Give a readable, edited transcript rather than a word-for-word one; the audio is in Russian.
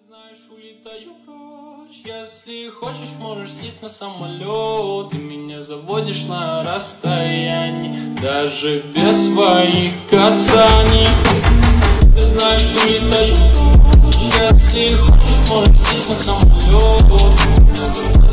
Знаешь, улетаю прочь. Если хочешь, можешь сесть на самолет. Ты меня заводишь на расстоянии, даже без своих касаний. Ты знаешь, улетаю прочь. Если хочешь, можешь сесть на самолет.